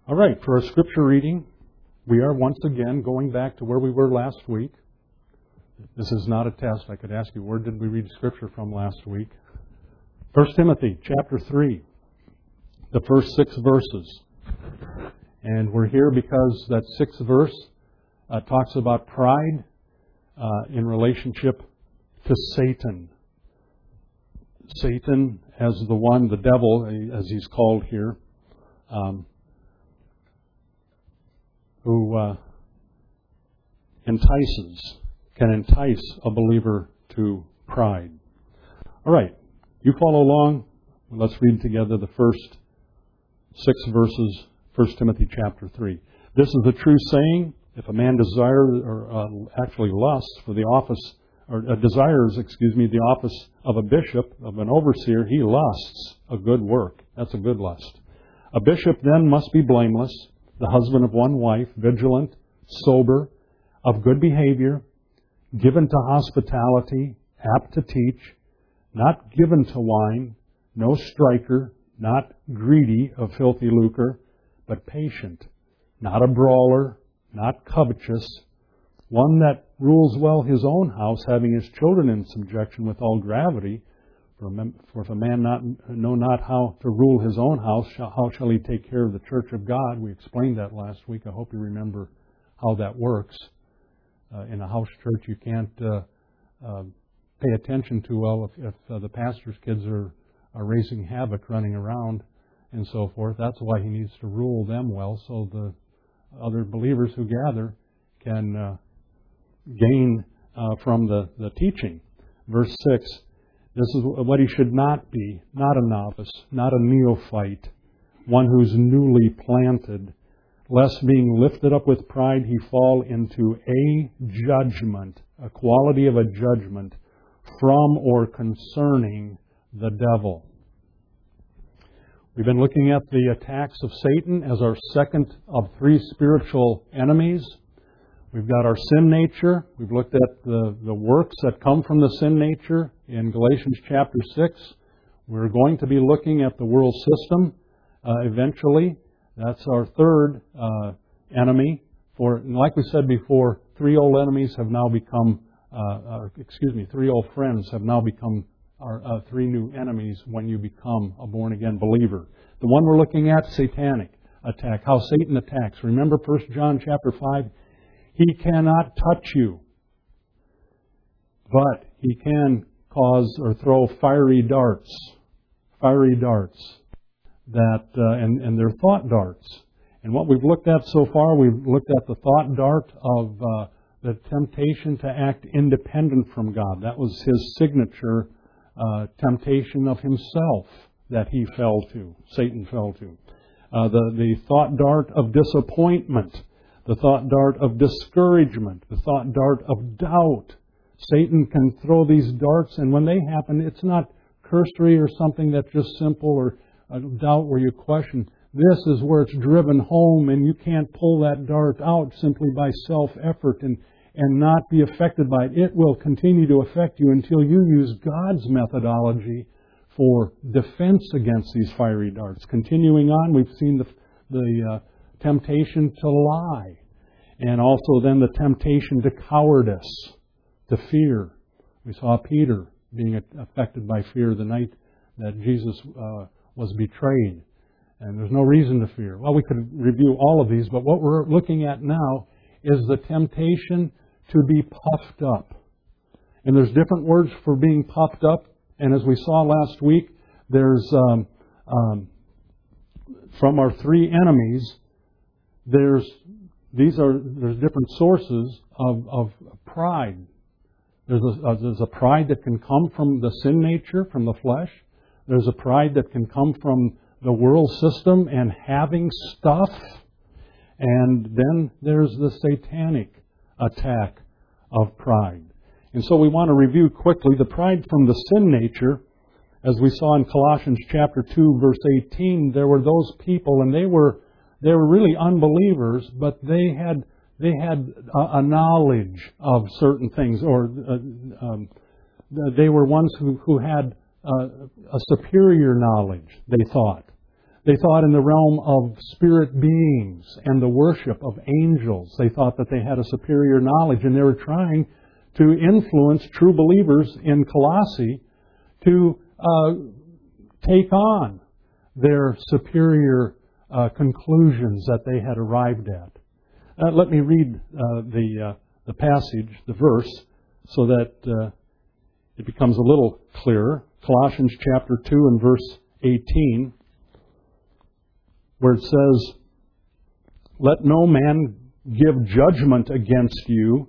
All right, for our scripture reading, we are once again going back to where we were last week. This is not a test. I could ask you, where did we read scripture from last week? 1 Timothy chapter 3, the first 6 verses. And we're here because that 6th verse talks about pride in relationship to Satan. Satan as the one, the devil, as he's called here, who can entice a believer to pride. All right, you follow along. Let's read together the first 6 verses, 1 Timothy chapter 3. This is the true saying: if a man desires, or actually lusts for the office, or desires, the office of a bishop, of an overseer, he lusts a good work. That's a good lust. A bishop then must be blameless, the husband of one wife, vigilant, sober, of good behavior, given to hospitality, apt to teach, not given to wine, no striker, not greedy of filthy lucre, but patient, not a brawler, not covetous, one that rules well his own house, having his children in subjection with all gravity. For if a man know not how to rule his own house, how shall he take care of the church of God? We explained that last week. I hope you remember how that works. In a house church, you can't pay attention to well if the pastor's kids are raising havoc, running around, and so forth. That's why he needs to rule them well, so the other believers who gather can gain from the teaching. Verse 6. This is what he should not be: not a novice, not a neophyte, one who's newly planted, lest being lifted up with pride he fall into a judgment, a quality of a judgment, from or concerning the devil. We've been looking at the attacks of Satan as our second of 3 spiritual enemies. We've got our sin nature. We've looked at the works that come from the sin nature in Galatians chapter 6. We're going to be looking at the world system eventually. That's our third enemy. Like we said before, 3 old enemies have now become, 3 old friends have now become our 3 new enemies when you become a born-again believer. The one we're looking at, satanic attack, how Satan attacks. Remember 1 John chapter 5? He cannot touch you, but he can cause or throw fiery darts that and they're thought darts. And what we've looked at so far, we've looked at the thought dart of the temptation to act independent from God. That was his signature temptation of himself that Satan fell to. The thought dart of disappointment. The thought dart of discouragement, the thought dart of doubt. Satan can throw these darts, and when they happen, it's not cursory or something that's just simple, or a doubt where you question. This is where it's driven home, and you can't pull that dart out simply by self-effort and not be affected by it. It will continue to affect you until you use God's methodology for defense against these fiery darts. Continuing on, we've seen the temptation to lie, and also then the temptation to cowardice, to fear. We saw Peter being affected by fear the night that Jesus was betrayed, and there's no reason to fear. Well, we could review all of these, but what we're looking at now is the temptation to be puffed up. And there's different words for being puffed up, and as we saw last week, there's from our 3 enemies, there's different sources of pride. There's a pride that can come from the sin nature, from the flesh. There's a pride that can come from the world system and having stuff. And then there's the satanic attack of pride. And so we want to review quickly the pride from the sin nature. As we saw in Colossians chapter 2, verse 18, there were those people, and they were really unbelievers, but they had a knowledge of certain things, or they were ones who had a superior knowledge, they thought. They thought in the realm of spirit beings and the worship of angels. They thought that they had a superior knowledge, and they were trying to influence true believers in Colossae to take on their superior conclusions that they had arrived at. Let me read the passage, the verse, so that it becomes a little clearer. Colossians chapter 2 and verse 18, where it says, "Let no man give judgment against you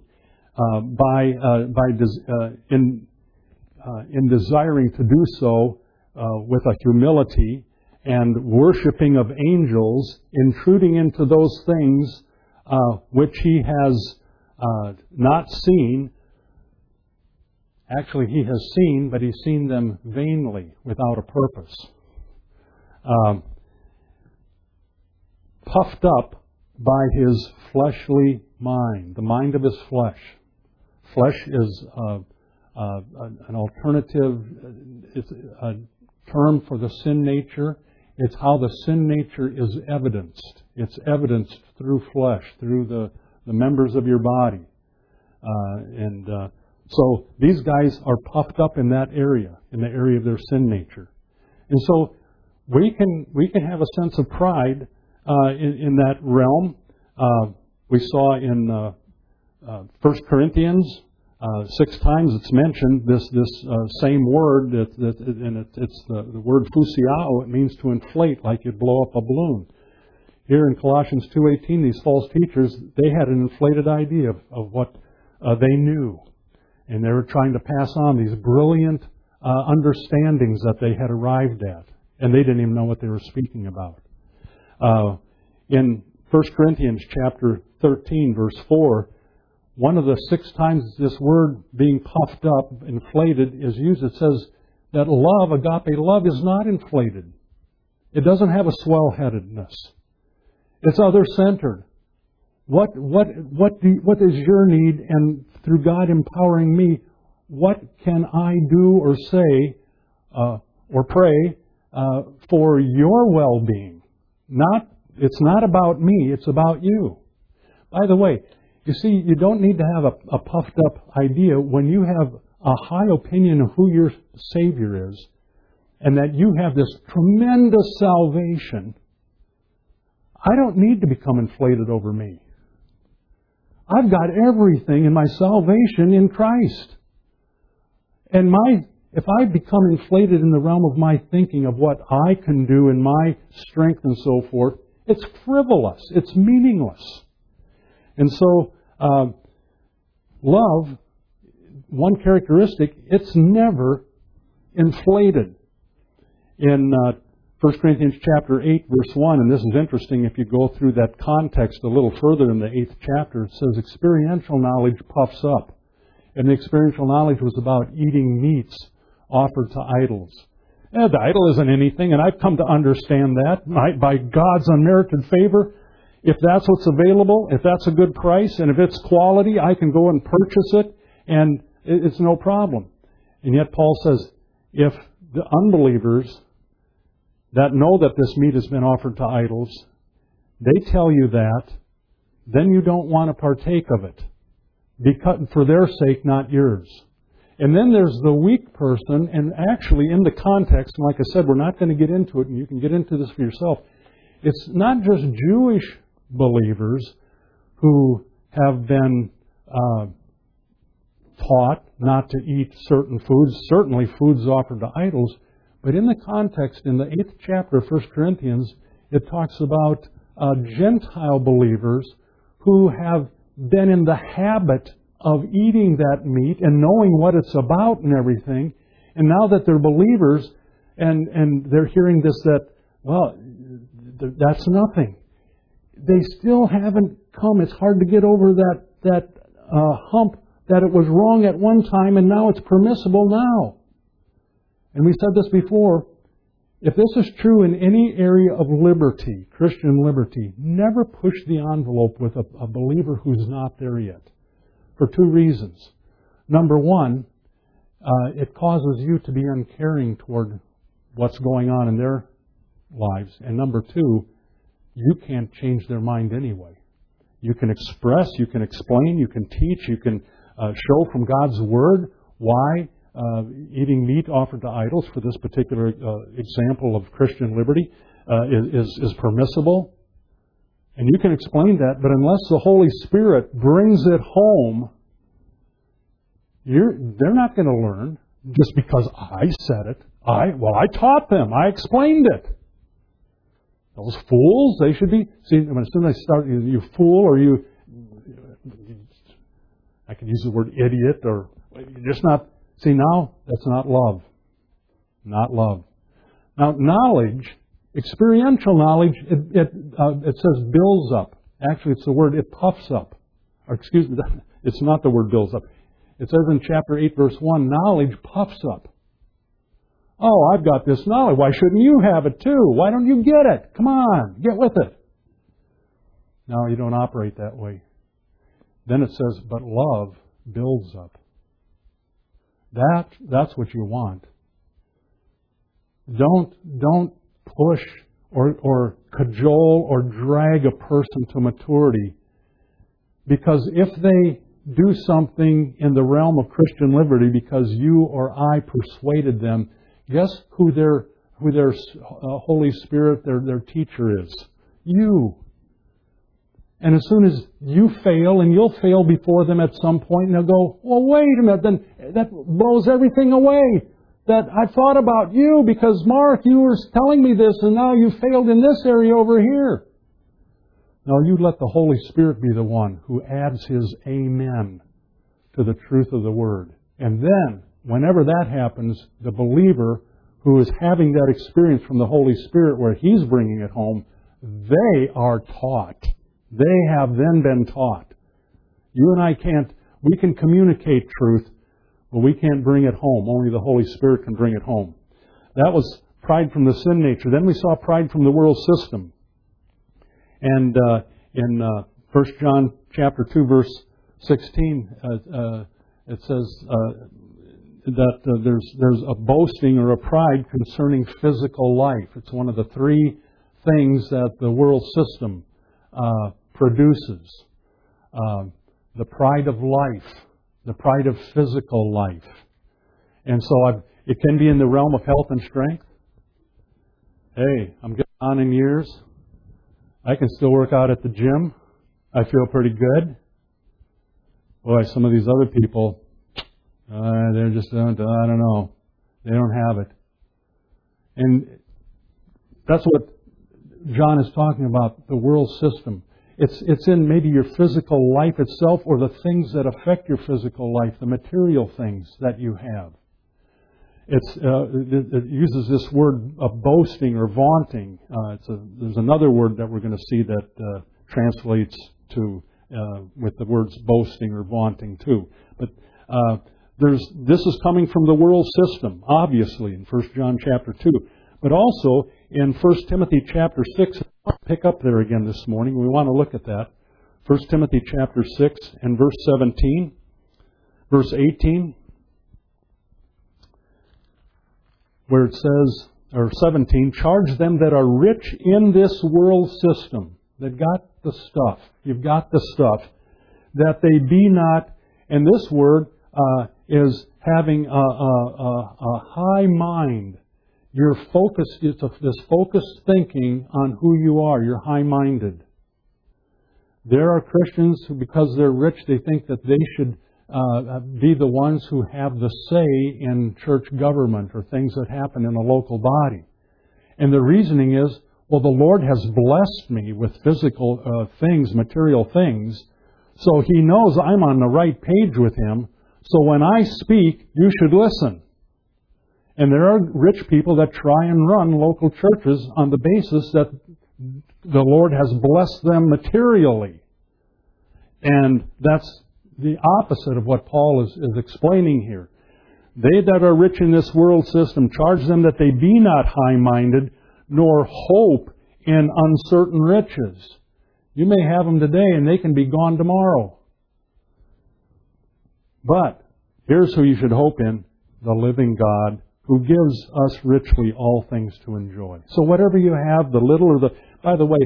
in desiring to do so with a humility and worshiping of angels, intruding into those things which he has not seen." Actually, he has seen, but he's seen them vainly, without a purpose. Puffed up by his fleshly mind, the mind of his flesh. Flesh is an alternative, it's a term for the sin nature. It's how the sin nature is evidenced. It's evidenced through flesh, through the members of your body. So these guys are puffed up in that area, in the area of their sin nature. And so we can have a sense of pride in that realm. We saw in 1 Corinthians, 6 times it's mentioned this same word, and it's the word fusiao. It means to inflate, like you blow up a balloon. Here in Colossians 2:18, these false teachers, they had an inflated idea of what they knew. And they were trying to pass on these brilliant understandings that they had arrived at. And they didn't even know what they were speaking about. In 1 Corinthians chapter 13, verse 4, one of the 6 times this word being puffed up, inflated, is used. It says that love, agape love, is not inflated. It doesn't have a swell-headedness. It's other-centered. What is your need? And through God empowering me, what can I do or say or pray for your well-being? It's not about me. It's about you. By the way, you see, you don't need to have a puffed up idea when you have a high opinion of who your Savior is, and that you have this tremendous salvation. I don't need to become inflated over me. I've got everything in my salvation in Christ. And if I become inflated in the realm of my thinking of what I can do in my strength and so forth, it's frivolous. It's meaningless. And so, love, one characteristic, it's never inflated. In 1 Corinthians chapter 8, verse 1, and this is interesting if you go through that context a little further in the 8th chapter, it says experiential knowledge puffs up. And the experiential knowledge was about eating meats offered to idols. The idol isn't anything, and I've come to understand that by God's unmerited favor. If that's what's available, if that's a good price, and if it's quality, I can go and purchase it, and it's no problem. And yet Paul says, if the unbelievers that know that this meat has been offered to idols, they tell you that, then you don't want to partake of it. Because, for their sake, not yours. And then there's the weak person, and actually in the context, and like I said, we're not going to get into it, and you can get into this for yourself. It's not just Jewish believers who have been taught not to eat certain foods, certainly foods offered to idols, but in the context, in the 8th chapter of 1 Corinthians, it talks about Gentile believers who have been in the habit of eating that meat and knowing what it's about and everything, and now that they're believers and they're hearing this, that, well, that's nothing. They still haven't come. It's hard to get over that hump that it was wrong at one time and now it's permissible now. And we said this before, if this is true in any area of liberty, Christian liberty, never push the envelope with a believer who's not there yet. For 2 reasons. Number one, it causes you to be uncaring toward what's going on in their lives. And number two, you can't change their mind anyway. You can express, you can explain, you can teach, you can show from God's Word why eating meat offered to idols, for this particular example of Christian liberty, is permissible. And you can explain that, but unless the Holy Spirit brings it home, they're not going to learn just because I said it. I taught them. I explained it. Those fools, they should be... See, as soon as I start, you fool, or you... I could use the word idiot, or... You're just not... See, now, that's not love. Not love. Now, knowledge, experiential knowledge, it says builds up. Actually, it's the word, it puffs up. Or, excuse me, it's not the word builds up. It says in chapter 8, verse 1, knowledge puffs up. Oh, I've got this knowledge. Why shouldn't you have it too? Why don't you get it? Come on, get with it. No, you don't operate that way. Then it says, but love builds up. That's what you want. Don't push or cajole or drag a person to maturity, because if they do something in the realm of Christian liberty because you or I persuaded them, guess who their Holy Spirit, their teacher is? You. And as soon as you fail, and you'll fail before them at some point, and they'll go, well, wait a minute, then that blows everything away. That I thought about you because, Mark, you were telling me this, and now you failed in this area over here. No, you let the Holy Spirit be the one who adds His amen to the truth of the Word. And then, whenever that happens, the believer who is having that experience from the Holy Spirit where He's bringing it home, they are taught. They have then been taught. You and I we can communicate truth, but we can't bring it home. Only the Holy Spirit can bring it home. That was pride from the sin nature. Then we saw pride from the world system. And in 1 John chapter 2, verse 16, it says that there's a boasting or a pride concerning physical life. It's one of the three things that the world system produces. The pride of life, the pride of physical life. And so it can be in the realm of health and strength. Hey, I'm getting on in years. I can still work out at the gym. I feel pretty good. Boy, some of these other people, they're just, I don't know. They don't have it. And that's what John is talking about, the world system. It's in maybe your physical life itself, or the things that affect your physical life, the material things that you have. It uses this word of boasting or vaunting. There's another word that we're going to see that translates to with the words boasting or vaunting too. But this is coming from the world system, obviously, in 1 John chapter 2. But also in 1 Timothy chapter 6, I'll pick up there again this morning. We want to look at that. 1 Timothy chapter 6 and verse 17, verse 18. Where it says, or 17, charge them that are rich in this world system, that got the stuff. You've got the stuff. That they be not, and this word is having a high mind. You're focused, it's this focused thinking on who you are. You're high-minded. There are Christians who, because they're rich, they think that they should be the ones who have the say in church government or things that happen in a local body. And the reasoning is, well, the Lord has blessed me with physical things, material things, so He knows I'm on the right page with Him, so when I speak, you should listen. And there are rich people that try and run local churches on the basis that the Lord has blessed them materially. And that's the opposite of what Paul is explaining here. They that are rich in this world system, charge them that they be not high-minded, nor hope in uncertain riches. You may have them today and they can be gone tomorrow. But here's who you should hope in, the living God who gives us richly all things to enjoy. So whatever you have, the little or the... By the way,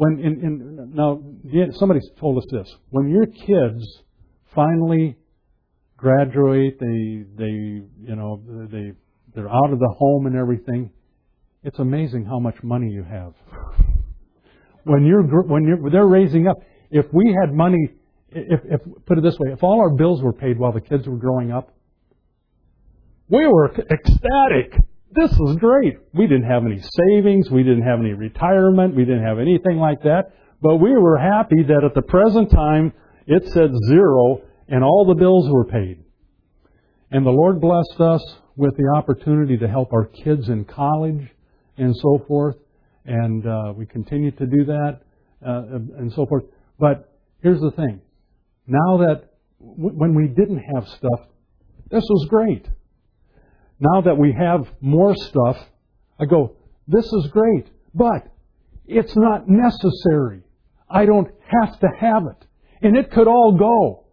now somebody told us this. When your kids finally graduate, they're out of the home and everything, it's amazing how much money you have. When they're raising up, if we had money, if put it this way, if all our bills were paid while the kids were growing up, we were ecstatic. This was great. We didn't have any savings. We didn't have any retirement. We didn't have anything like that. But we were happy that at the present time, it said 0 and all the bills were paid. And the Lord blessed us with the opportunity to help our kids in college and so forth. And we continue to do that and so forth. But here's the thing. Now that when we didn't have stuff, this was great. Now that we have more stuff, I go, this is great, but it's not necessary. I don't have to have it. And it could all go.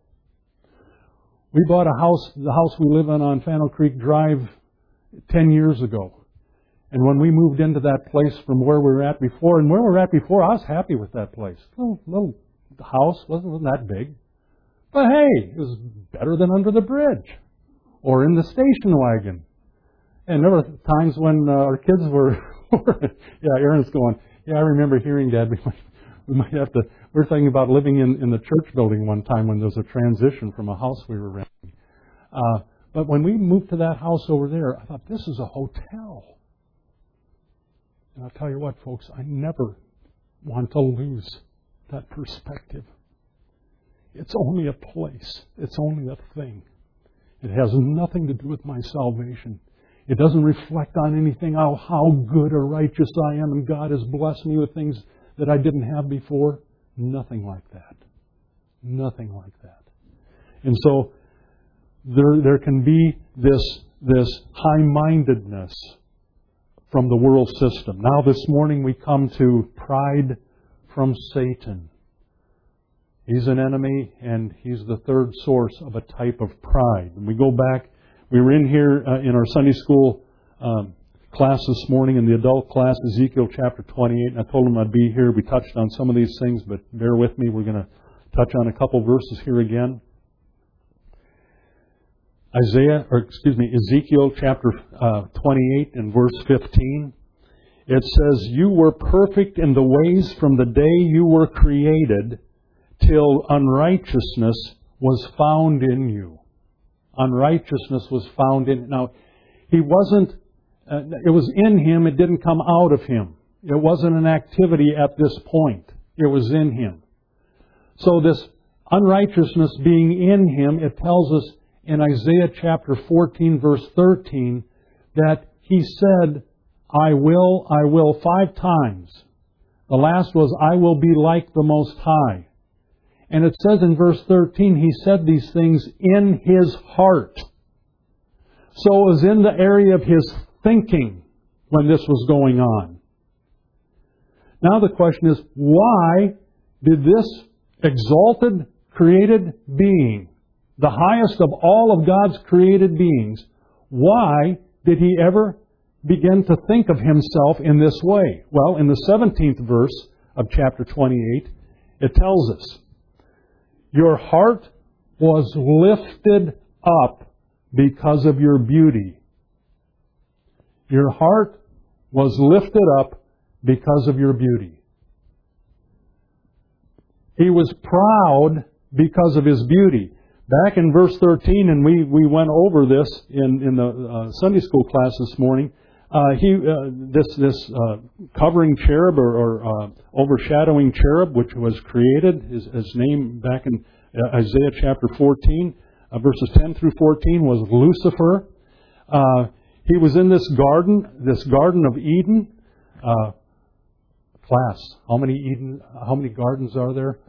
We bought a house, the house we live in on Fannel Creek Drive 10 years ago. And when we moved into that place from where we were at before, and where we were at before, I was happy with that place. Little house, wasn't that big. But hey, it was better than under the bridge or in the station wagon. And there were times when our kids were, Aaron's going, I remember hearing Dad, we might have to, we were thinking about living in the church building one time when there was a transition from a house we were renting. But when we moved to that house over there, I thought, this is a hotel. And I'll tell you what, folks, I never want to lose that perspective. It's only a place. It's only a thing. It has nothing to do with my salvation. It doesn't reflect on anything, how good or righteous I am, and God has blessed me with things that I didn't have before. Nothing like that. Nothing like that. And so there can be this high-mindedness from the world system. Now this morning we come to pride from Satan. He's an enemy, and he's the third source of a type of pride. And we go back. We were in here in our Sunday school class this morning, in the adult class, Ezekiel chapter 28, and I told them I'd be here. We touched on some of these things, but bear with me. We're going to touch on a couple verses here again. Ezekiel chapter 28 and verse 15. It says, "You were perfect in the ways from the day you were created, till unrighteousness was found in you." Unrighteousness was found in... Now, he wasn't... it was in him, it didn't come out of him. It wasn't an activity at this point. It was in him. So this unrighteousness being in him, it tells us in Isaiah chapter 14, verse 13, that he said, I will 5 times. The last was, I will be like the Most High. And it says in verse 13, he said these things in his heart. So it was in the area of his thinking when this was going on. Now the question is, why did this exalted, created being, the highest of all of God's created beings, why did he ever begin to think of himself in this way? Well, in the 17th verse of chapter 28, it tells us, your heart was lifted up because of your beauty. Your heart was lifted up because of your beauty. He was proud because of his beauty. Back in verse 13, and we went over this in the Sunday school class this morning, this covering cherub or overshadowing cherub, which was created, his name back in Isaiah chapter 14, verses 10 through 14, was Lucifer. He was in this garden of Eden. Class, how many gardens are there?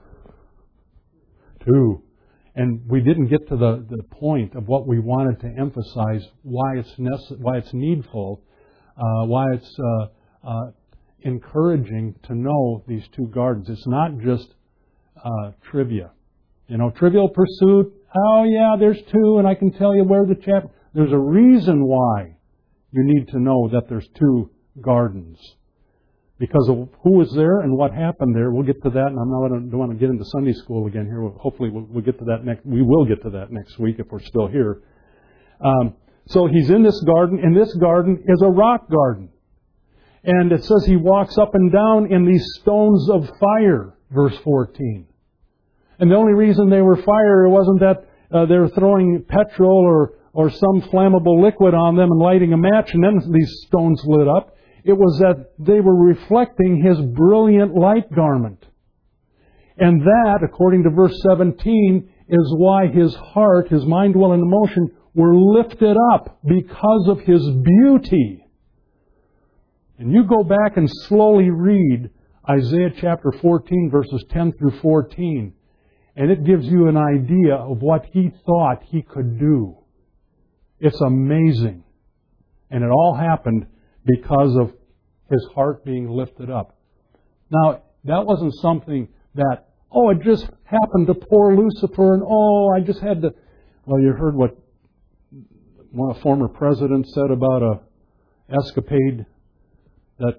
2. And we didn't get to the point of what we wanted to emphasize, why it's needful, why it's encouraging to know these 2 gardens. It's not just trivia. Trivial Pursuit, oh yeah, there's 2, and I can tell you where the chapter... There's a reason why you need to know that there's two gardens. Because of who was there and what happened there, we'll get to that, and don't want to get into Sunday school again here. Hopefully we'll get to that we will get to that next week if we're still here. So he's in this garden, and this garden is a rock garden. And it says he walks up and down in these stones of fire, verse 14. And the only reason they were fire wasn't that they were throwing petrol or some flammable liquid on them and lighting a match and then these stones lit up. It was that they were reflecting His brilliant light garment. And that, according to verse 17, is why His heart, His mind, will, and emotion were lifted up because of His beauty. And you go back and slowly read Isaiah chapter 14, verses 10 through 14, and it gives you an idea of what He thought He could do. It's amazing. And it all happened because of His heart being lifted up. Now, that wasn't something that, it just happened to poor Lucifer, and I just had to... Well, you heard what one former president said about a escapade that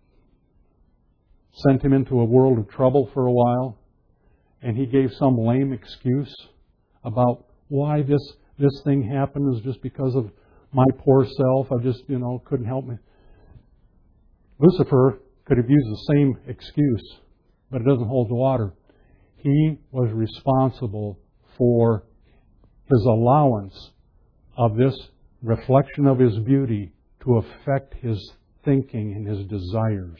sent him into a world of trouble for a while, and he gave some lame excuse about why this thing happened is just because of my poor self. I just, couldn't help me. Lucifer could have used the same excuse, but it doesn't hold water. He was responsible for His allowance of this reflection of His beauty to affect His thinking and His desires.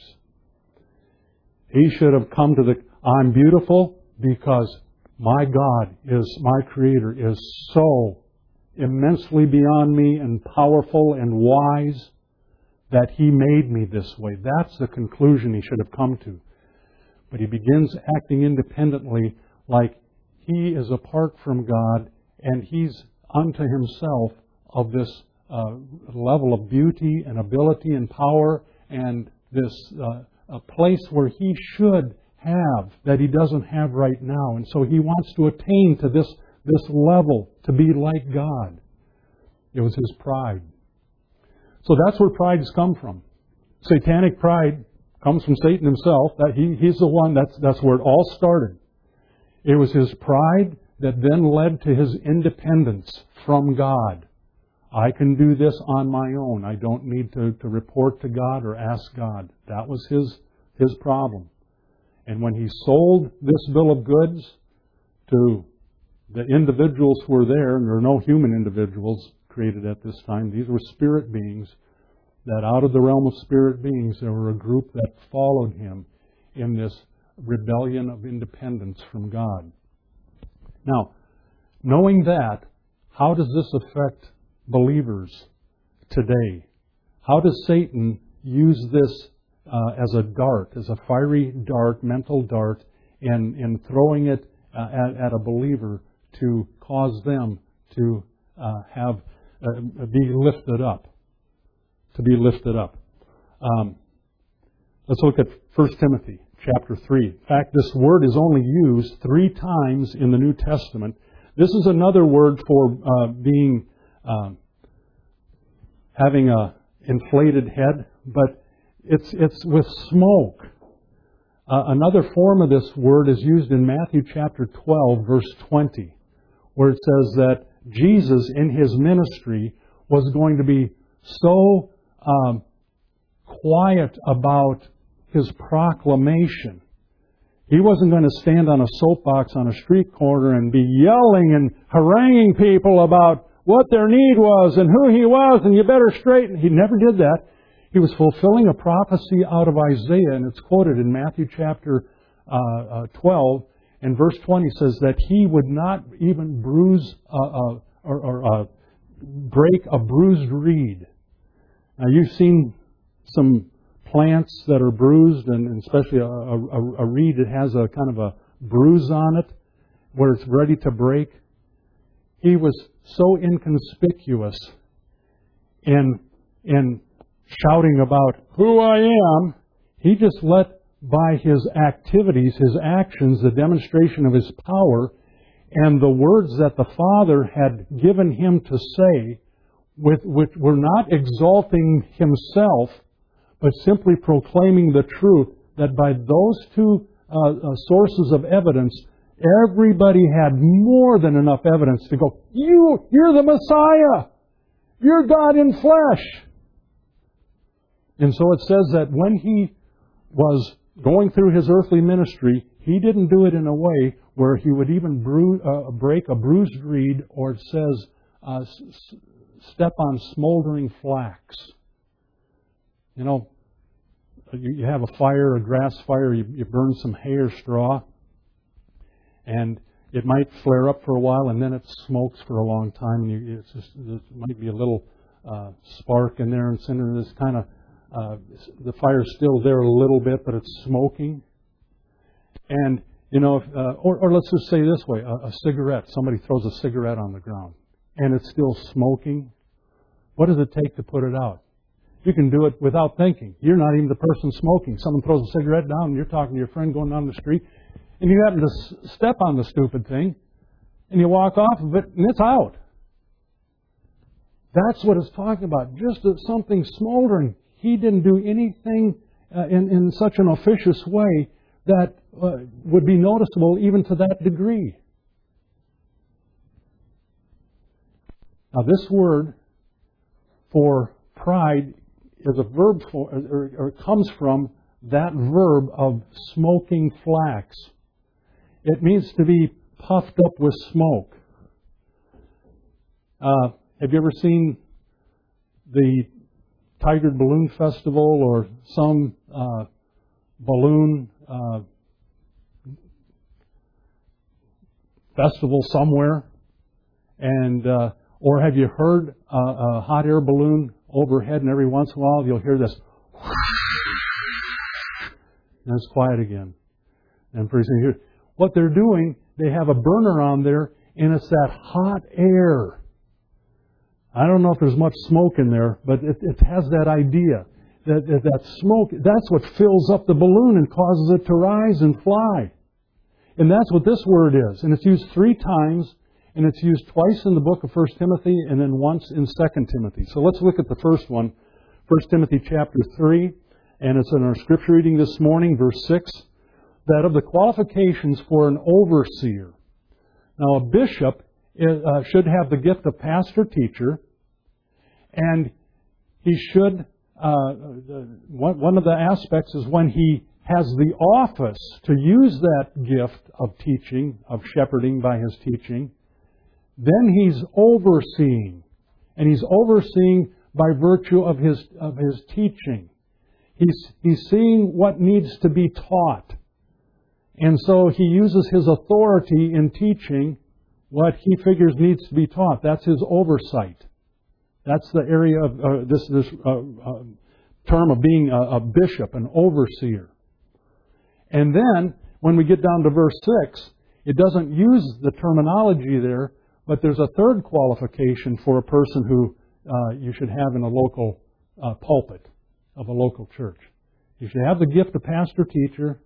He should have come to I'm beautiful because my God my Creator is so immensely beyond me and powerful and wise that He made me this way. That's the conclusion he should have come to. But he begins acting independently like he is apart from God and he's unto himself of this level of beauty and ability and power and this a place where he should have that he doesn't have right now. And so he wants to attain to this level, to be like God. It was his pride. So that's where pride has come from. Satanic pride comes from Satan himself. He's the one, that's where it all started. It was his pride that then led to his independence from God. I can do this on my own. I don't need to report to God or ask God. That was his problem. And when he sold this bill of goods to the individuals who were there, and there are no human individuals created at this time, these were spirit beings, that out of the realm of spirit beings, there were a group that followed him in this rebellion of independence from God. Now, knowing that, how does this affect believers today? How does Satan use this as a dart, as a fiery dart, mental dart, and throwing it at a believer to cause them to be lifted up? To be lifted up. Let's look at 1 Timothy chapter 3. In fact, this word is only used 3 times in the New Testament. This is another word for having a inflated head, but it's with smoke. Another form of this word is used in Matthew chapter 12, verse 20, where it says that Jesus in his ministry was going to be so quiet about his proclamation. He wasn't going to stand on a soapbox on a street corner and be yelling and haranguing people about what their need was and who he was and you better straighten. He never did that. He was fulfilling a prophecy out of Isaiah, and it's quoted in Matthew chapter 12, and verse 20 says that he would not even bruise or break a bruised reed. Now, you've seen some plants that are bruised, and especially a reed that has a kind of a bruise on it where it's ready to break. He was so inconspicuous in shouting about who I am, he just let by his activities, his actions, the demonstration of his power, and the words that the Father had given him to say we're not exalting himself, but simply proclaiming the truth that by those two sources of evidence, everybody had more than enough evidence to go, you're the Messiah! You're God in flesh! And so it says that when he was going through his earthly ministry, he didn't do it in a way where he would even break a bruised reed, or it says, step on smoldering flax. You know, you have a fire, a grass fire, you burn some hay or straw, and it might flare up for a while, and then it smokes for a long time. And there might be a little spark in there, and this kind of the fire's still there a little bit, but it's smoking. And you know, or let's just say this way: a cigarette. Somebody throws a cigarette on the ground, and it's still smoking. What does it take to put it out? You can do it without thinking. You're not even the person smoking. Someone throws a cigarette down, and you're talking to your friend going down the street, and you happen to step on the stupid thing, and you walk off of it, and it's out. That's what it's talking about. Just something smoldering. He didn't do anything in such an officious way that would be noticeable even to that degree. Now, this word for pride is a verb or comes from that verb of smoking flax. It means to be puffed up with smoke. Have you ever seen the Tiger Balloon Festival or some balloon festival somewhere? And or have you heard a hot air balloon overhead, and every once in a while you'll hear this, and it's quiet again. And pretty soon you hear what they're doing. They have a burner on there, and it's that hot air. I don't know if there's much smoke in there, but it has that idea that smoke. That's what fills up the balloon and causes it to rise and fly. And that's what this word is. And it's used 3 times. And it's used twice in the book of 1 Timothy and then once in 2 Timothy. So let's look at the first one, 1 Timothy chapter 3. And it's in our scripture reading this morning, verse 6, that of the qualifications for an overseer. Now, a bishop should have the gift of pastor-teacher, and he should, one of the aspects is when he has the office to use that gift of teaching, of shepherding by his teaching, then he's overseeing. And he's overseeing by virtue of his teaching. He's seeing what needs to be taught. And so he uses his authority in teaching what he figures needs to be taught. That's his oversight. That's the area of this term of being a bishop, an overseer. And then, when we get down to verse 6, it doesn't use the terminology there, but there's a third qualification for a person who you should have in a local pulpit of a local church. You should have the gift of pastor-teacher.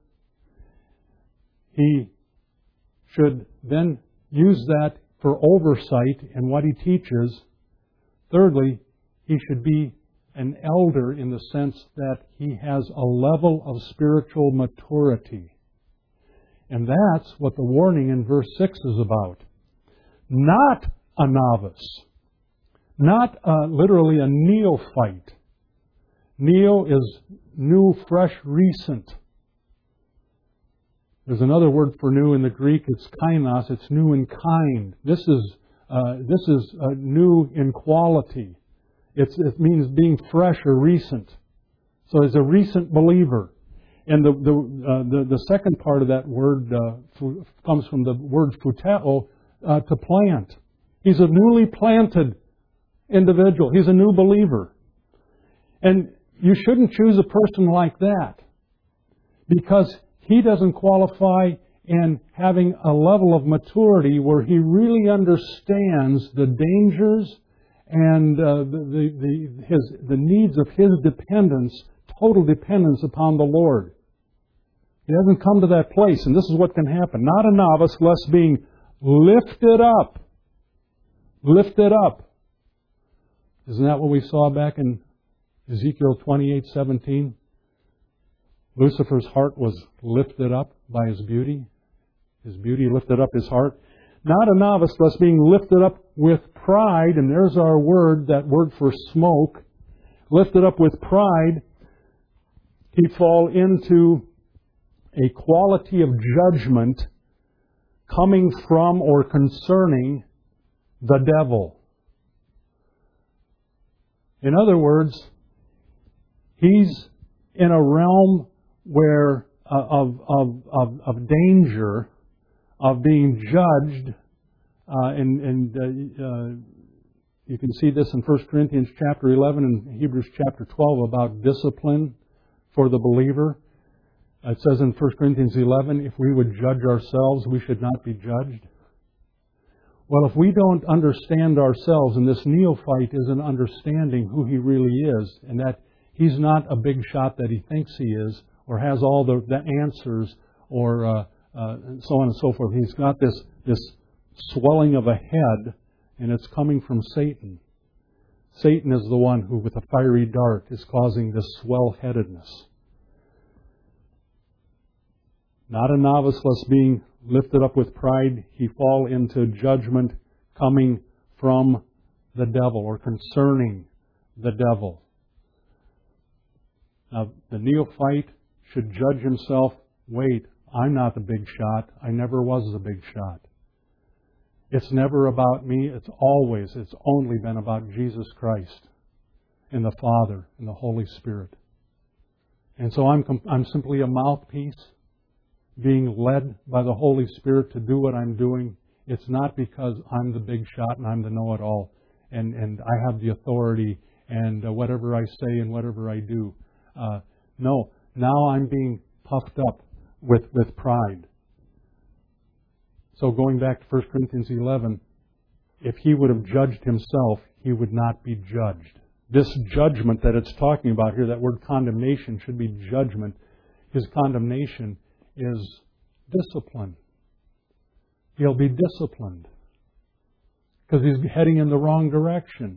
He should then use that for oversight in what he teaches. Thirdly, he should be an elder in the sense that he has a level of spiritual maturity. And that's what the warning in verse 6 is about. Not a novice. Not literally a neophyte. Neo is new, fresh, recent. There's another word for new in the Greek. It's kainos. It's new in kind. This is new in quality. It means being fresh or recent. So he's a recent believer. And the second part of that word comes from the word phuteo, to plant. He's a newly planted individual. He's a new believer. And you shouldn't choose a person like that, because he doesn't qualify in having a level of maturity where he really understands the dangers and the needs of his dependence, total dependence upon the Lord. He hasn't come to that place, and this is what can happen. Not a novice, lest being lifted up Isn't that what we saw back in Ezekiel 28:17? Lucifer's heart was lifted up by his beauty. His beauty lifted up his heart. Not a novice, thus being lifted up with pride, and there's our word, that word for smoke, lifted up with pride, he fall into a quality of judgment coming from or concerning the devil. In other words, he's in a realm where of danger of being judged, you can see this in 1 Corinthians chapter 11 and Hebrews chapter 12 about discipline for the believer. It says in 1 Corinthians 11, if we would judge ourselves, we should not be judged. Well, if we don't understand ourselves, and this neophyte isn't understanding who he really is, and that he's not a big shot that he thinks he is, or has all the answers, or so on and so forth. He's got this swelling of a head, and it's coming from Satan. Satan is the one who, with a fiery dart, is causing this swell-headedness. Not a novice, lest being lifted up with pride, he fall into judgment coming from the devil, or concerning the devil. Now, the neophyte should judge himself, wait, I'm not the big shot. I never was the big shot. It's never about me. It's only been about Jesus Christ and the Father and the Holy Spirit. And so I'm simply a mouthpiece being led by the Holy Spirit to do what I'm doing. It's not because I'm the big shot and I'm the know-it-all and I have the authority and whatever I say and whatever I do. No, now I'm being puffed up with pride. So going back to 1 Corinthians 11, if he would have judged himself, he would not be judged. This judgment that it's talking about here, that word condemnation should be judgment. His condemnation is discipline. He'll be disciplined because he's heading in the wrong direction.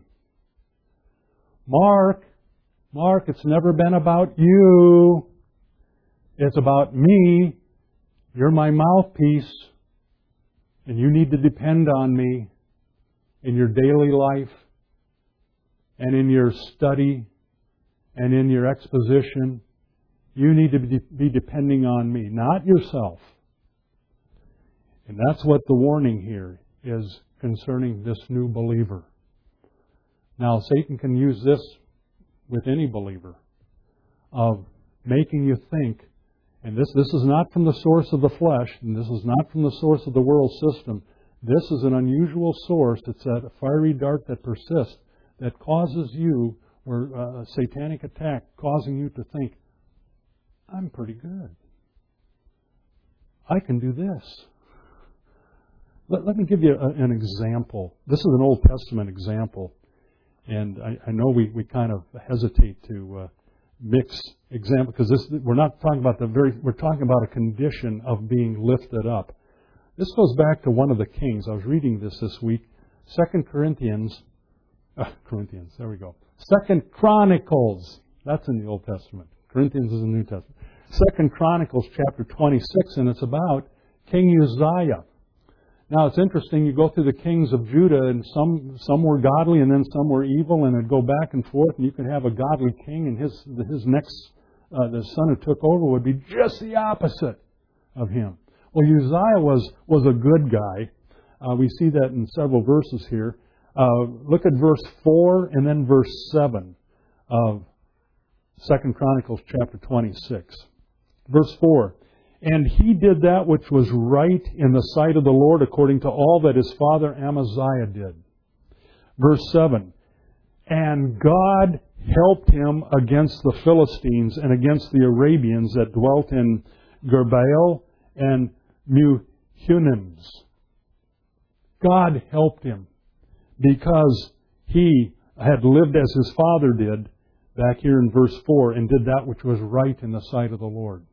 Mark, it's never been about you. It's about me. You're my mouthpiece. And you need to depend on me in your daily life and in your study and in your exposition. You need to be depending on me, not yourself. And that's what the warning here is concerning this new believer. Now, Satan can use this with any believer of making you think, and this is not from the source of the flesh, and this is not from the source of the world system. This is an unusual source. It's a fiery dart that persists, that causes you, or a satanic attack, causing you to think, I'm pretty good. I can do this. Let me give you an example. This is an Old Testament example. And I know we kind of hesitate to mix example, because we're not talking about we're talking about a condition of being lifted up. This goes back to one of the kings. I was reading this week. 2 Chronicles. That's in the Old Testament. Corinthians is in the New Testament. 2 Chronicles chapter 26, and it's about King Uzziah. Now, it's interesting, you go through the kings of Judah, and some were godly, and then some were evil, and it'd go back and forth, and you could have a godly king, and his next, the son who took over would be just the opposite of him. Well, Uzziah was a good guy. We see that in several verses here. Look at verse 4 and then verse 7 of 2 Chronicles chapter 26. Verse 4. And he did that which was right in the sight of the Lord, according to all that his father Amaziah did. Verse 7. And God helped him against the Philistines and against the Arabians that dwelt in Gerbaal and Mehunims. God helped him because he had lived as his father did, back here in verse 4, and did that which was right in the sight of the Lord.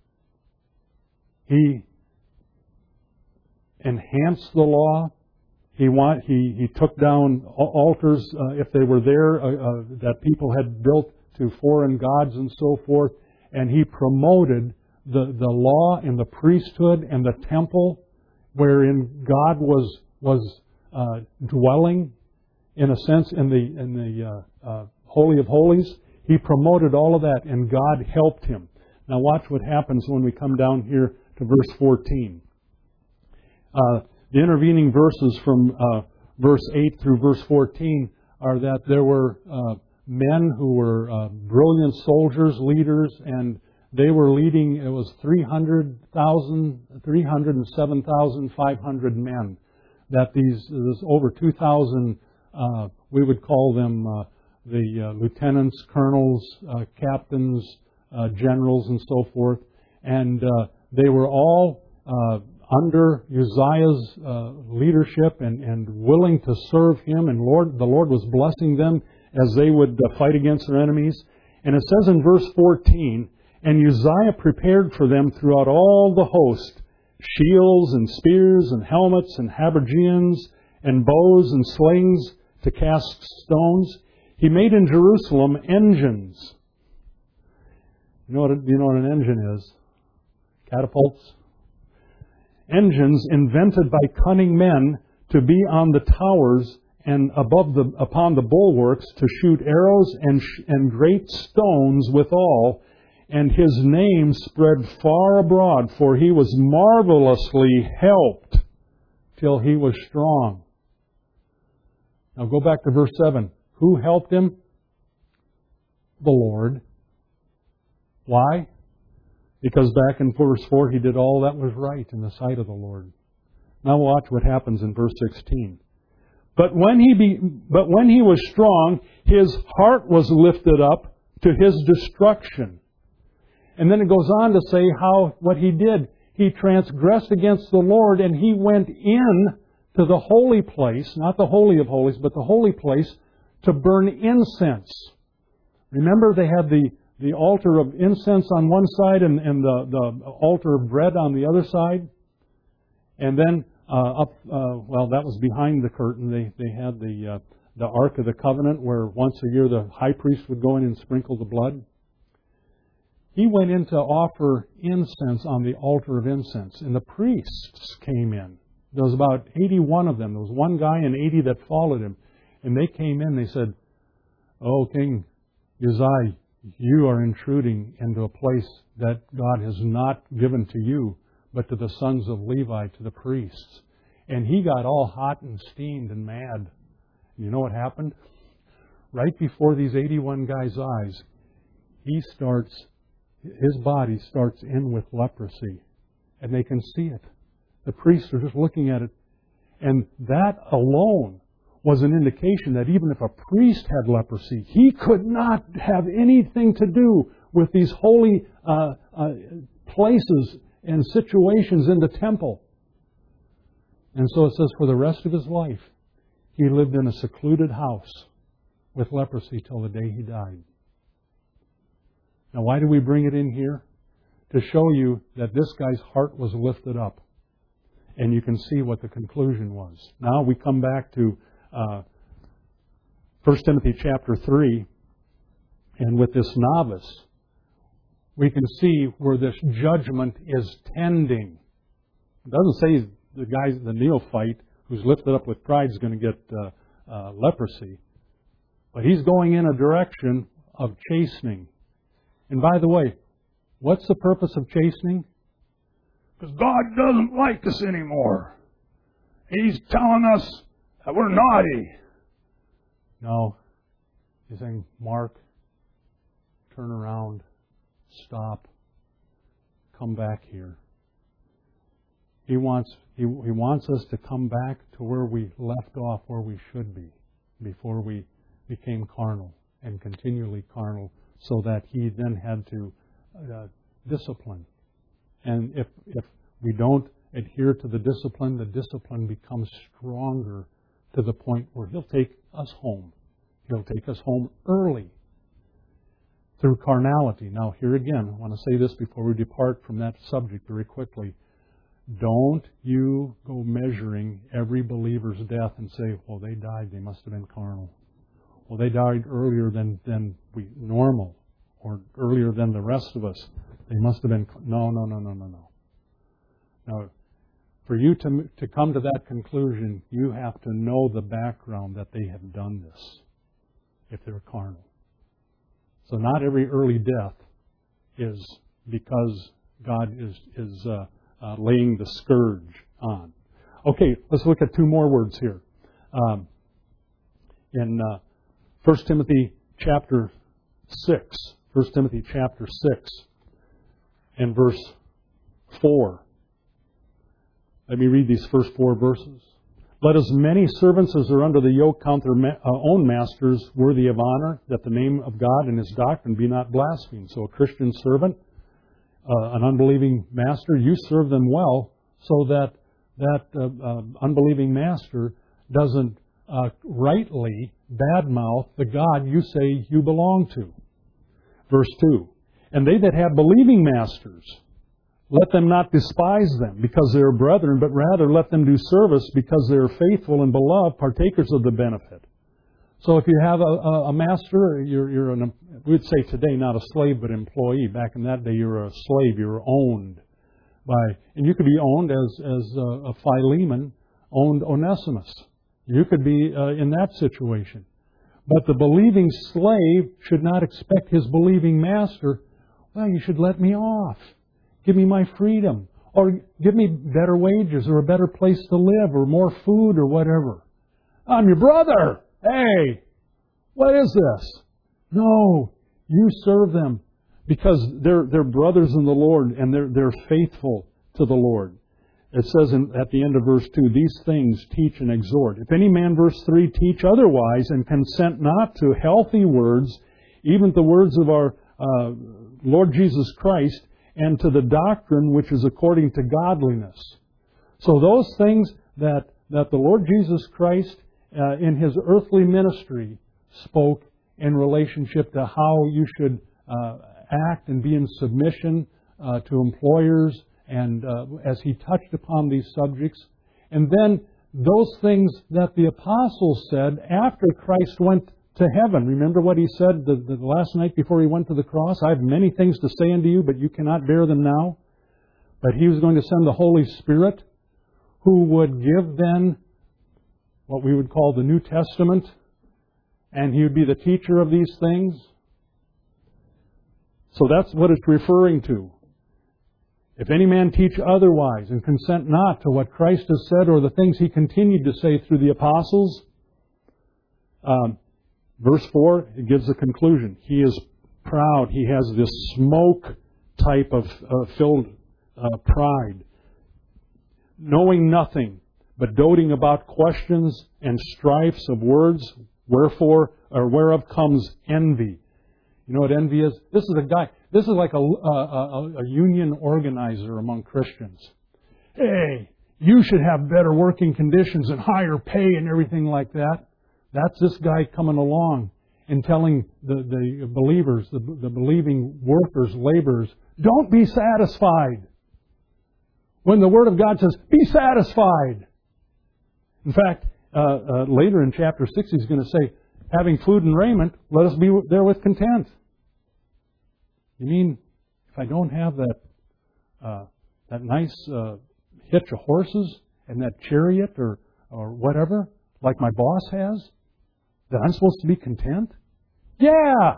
He enhanced the law. He took down altars if they were there that people had built to foreign gods and so forth, and he promoted the law and the priesthood and the temple, wherein God was dwelling in a sense in the Holy of Holies. He promoted all of that, and God helped him. Now watch what happens when we come down here to verse 14. The intervening verses from verse 8 through verse 14 are that there were men who were brilliant soldiers, leaders, and they were leading, it was 307,500 men. That there's over 2,000, we would call them the lieutenants, colonels, captains, generals, and so forth. And they were all under Uzziah's leadership and willing to serve him. And the Lord was blessing them as they would fight against their enemies. And it says in verse 14, "And Uzziah prepared for them throughout all the host shields and spears and helmets and habergeons and bows and slings to cast stones. He made in Jerusalem engines." You know what an engine is? Catapults. Engines invented by cunning men to be on the towers and upon the bulwarks to shoot arrows and great stones withal. And his name spread far abroad, for he was marvelously helped till he was strong. Now go back to verse 7. Who helped him? The Lord. Why? Because back in verse 4, he did all that was right in the sight of the Lord. Now watch what happens in verse 16. But when he was strong, his heart was lifted up to his destruction. And then it goes on to say what he did. He transgressed against the Lord, and he went in to the holy place, not the Holy of Holies, but the holy place, to burn incense. Remember, they had the altar of incense on one side and the altar of bread on the other side. And then that was behind the curtain. They had the Ark of the Covenant, where once a year the high priest would go in and sprinkle the blood. He went in to offer incense on the altar of incense, and the priests came in. There was about 81 of them. There was one guy and 80 that followed him. And they came in, they said, "Oh, King Uzziah, you are intruding into a place that God has not given to you, but to the sons of Levi, to the priests." And he got all hot and steamed and mad. You know what happened? Right before these 81 guys' eyes, his body starts in with leprosy. And they can see it. The priests are just looking at it. And that alone was an indication that even if a priest had leprosy, he could not have anything to do with these holy places and situations in the temple. And so it says for the rest of his life, he lived in a secluded house with leprosy till the day he died. Now, why do we bring it in here? To show you that this guy's heart was lifted up. And you can see what the conclusion was. Now we come back to 1 Timothy chapter 3. And with this novice, we can see where this judgment is tending. It doesn't say the neophyte who's lifted up with pride is going to get leprosy. But he's going in a direction of chastening. And by the way, what's the purpose of chastening? Because God doesn't like us anymore. He's telling us that we're naughty. No. He's saying, Mark, turn around, stop, come back here. He wants us to come back to where we left off, where we should be, before we became carnal and continually carnal, so that He then had to discipline. And if we don't adhere to the discipline becomes stronger to the point where He'll take us home. He'll take us home early through carnality. Now, here again, I want to say this before we depart from that subject very quickly. Don't you go measuring every believer's death and say, well, they died, they must have been carnal. Well, they died earlier than we normal, or earlier than the rest of us. They must have been... No. Now, for you to come to that conclusion, you have to know the background that they have done this, if they're carnal. So not every early death is because God is laying the scourge on. Okay, let's look at two more words here. In 1 Timothy chapter 6, 1 Timothy chapter 6 and verse 4. Let me read these first 4 verses. Let as many servants as are under the yoke count their own masters worthy of honor, that the name of God and His doctrine be not blasphemed. So a Christian servant, an unbelieving master, you serve them well, so that unbelieving master doesn't rightly badmouth the God you say you belong to. Verse 2. And they that have believing masters, let them not despise them because they are brethren, but rather let them do service because they are faithful and beloved, partakers of the benefit. So if you have a master, we'd say today not a slave but employee. Back in that day, you were a slave. You were owned and you could be owned as a Philemon owned Onesimus. You could be in that situation. But the believing slave should not expect his believing master, well, you should let me off. Give me my freedom. Or give me better wages or a better place to live or more food or whatever. I'm your brother. Hey, what is this? No, you serve them because they're brothers in the Lord and they're faithful to the Lord. It says at the end of verse 2, these things teach and exhort. If any man, verse 3, teach otherwise and consent not to healthy words, even the words of our Lord Jesus Christ, and to the doctrine which is according to godliness. So those things that the Lord Jesus Christ in His earthly ministry spoke in relationship to how you should act and be in submission to employers, and as He touched upon these subjects. And then those things that the apostles said after Christ went to heaven. Remember what He said the last night before He went to the cross? I have many things to say unto you, but you cannot bear them now. But He was going to send the Holy Spirit, who would give then what we would call the New Testament, and He would be the teacher of these things. So that's what it's referring to. If any man teach otherwise and consent not to what Christ has said or the things He continued to say through the apostles, verse 4, it gives a conclusion. He is proud. He has this smoke type of filled pride. Knowing nothing, but doting about questions and strifes of words, whereof comes envy. You know what envy is? This is like a union organizer among Christians. Hey, you should have better working conditions and higher pay and everything like that. That's this guy coming along and telling the believers, the believing workers, laborers, don't be satisfied. When the Word of God says, be satisfied. In fact, later in chapter 6, He's going to say, having food and raiment, let us be there with content. You mean, if I don't have that nice hitch of horses and that chariot or whatever, like my boss has, that I'm supposed to be content? Yeah!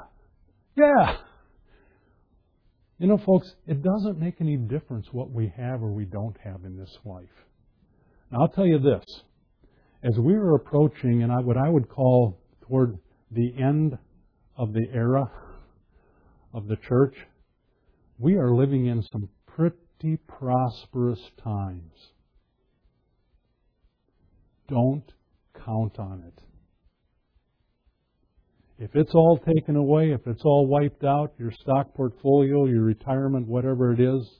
You know, folks, it doesn't make any difference what we have or we don't have in this life. Now, I'll tell you this. As we are approaching, and what I would call toward the end of the era of the church, we are living in some pretty prosperous times. Don't count on it. If it's all taken away, if it's all wiped out, your stock portfolio, your retirement, whatever it is,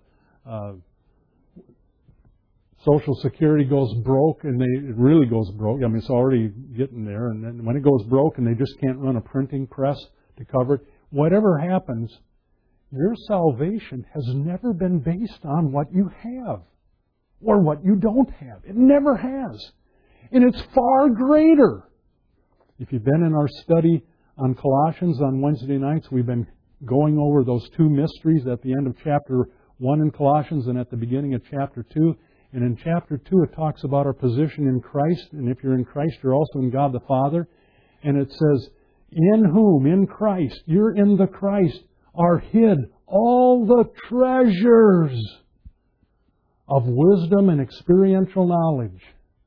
Social Security goes broke, and it really goes broke. I mean, it's already getting there. And then when it goes broke and they just can't run a printing press to cover it, whatever happens, your salvation has never been based on what you have. or what you don't have. It never has. And it's far greater. If you've been in our study on Colossians on Wednesday nights, we've been going over those two mysteries at the end of chapter 1 in Colossians and at the beginning of chapter 2. And in chapter 2 it talks about our position in Christ. And if you're in Christ, you're also in God the Father. And it says, in whom, in Christ, you're in the Christ, are hid all the treasures of wisdom and experiential knowledge.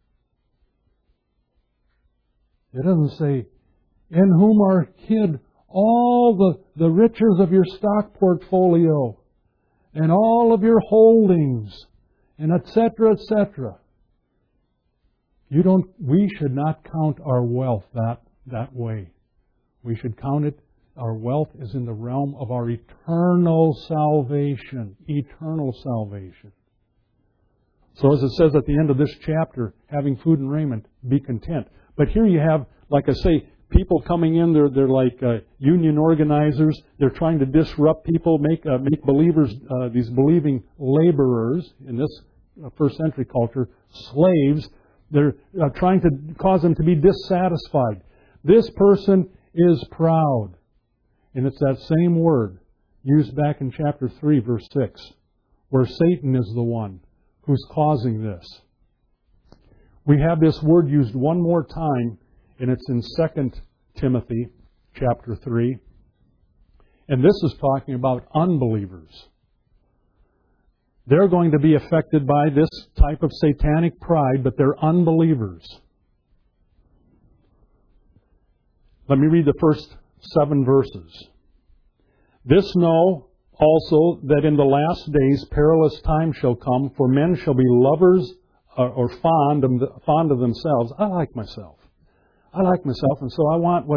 It doesn't say, in whom are hid all the riches of your stock portfolio and all of your holdings, and etc., etc. We should not count our wealth that way. We should count it, our wealth is in the realm of our eternal salvation. Eternal salvation. So as it says at the end of this chapter, having food and raiment, be content. But here you have, like I say, people coming in, they're like union organizers. They're trying to disrupt people, make believers, these believing laborers in this first century culture, slaves. They're trying to cause them to be dissatisfied. This person is proud. And it's that same word used back in chapter 3, verse 6, where Satan is the one who's causing this. We have this word used one more time, and it's in 2 Timothy chapter 3. And this is talking about unbelievers. They're going to be affected by this type of satanic pride, but they're unbelievers. Let me read the first 7 verses. This know also that in the last days perilous times shall come, for men shall be lovers or fond of themselves. I like myself, and so I want